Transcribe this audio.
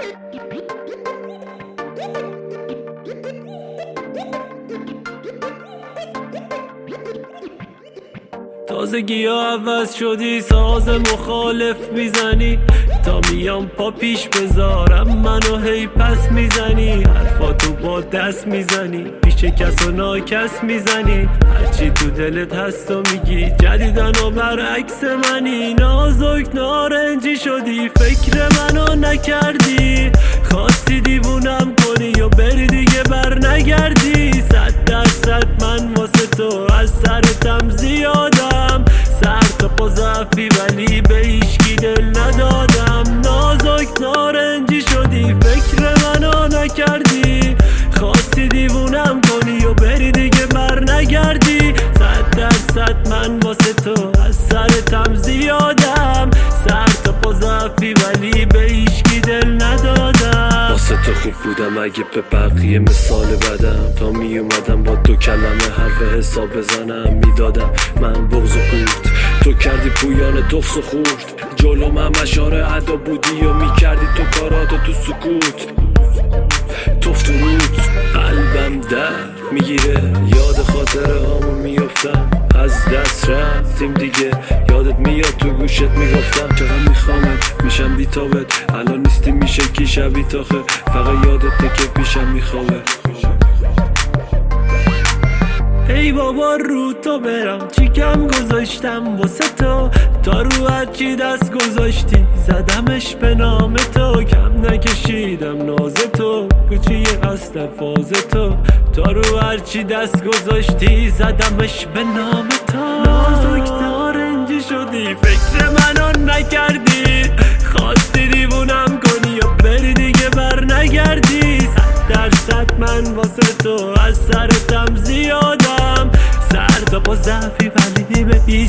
تازگی ها عوض شدی، ساز مخالف میزنی تا میام پا پیش بذارم منو هی پس میزنی، حرفاتو با دست میزنی، پیش کس و ناکس میزنی، هرچی تو دلت هست و میگی، جدیدن و برعکس منی، نازک نارنجی شدی، فکر منو نکردی، خواستی دیوونم کنی یا بری دیگه بر نگردی، 100% من واسه تو از سرتم زیادم، سر تا پا ضعفی ولی به هیچکی دل ندادم، نازک نارنجی شدی، فکر منو نکردی، خواستی دیوونم کنی و بری دیگه بر نگردی، 100% من واسه تو از سرتم زیادم، سر تا پا ضعفی ولی به هیچکی دل ندادم، واسه تو خوب بودم اگه به بقیه مثال بدم، تا می اومدم با 2 کلمه حرف حساب بزنم، میدادم من بغض و قورت، تو کردی پویان تفس و خورد، جلوم هم اشاره عدا بودی و میکردی تو کاراتو تو سکوت، تفت و روت قلبم درد میگیره، یاد خاطره هامو میافتم، از دست رفتیم دیگه، یادت میاد تو گوشت میگفتم، چقدر میخوامت میشم بیتابت، الان نیستی میشه کی شبی تاخه، فقط یادته که پیشم میخوابه، ای بابا رو تو برم چی کم گذاشتم واسه تو، تا رو هرچی دست گذاشتی زدمش به نام تو، کم نکشیدم ناز تو، کوچی هست فاز تو، تا رو هرچی دست گذاشتی زدمش به نام تو، نازک نارنجی شدی، فکر منو نکردی، خواستی دیوونم کنی و بری دیگه بر نگردی، 100% من واسه تو از سرتم زیادم، سر تا پا ضعفی ولی به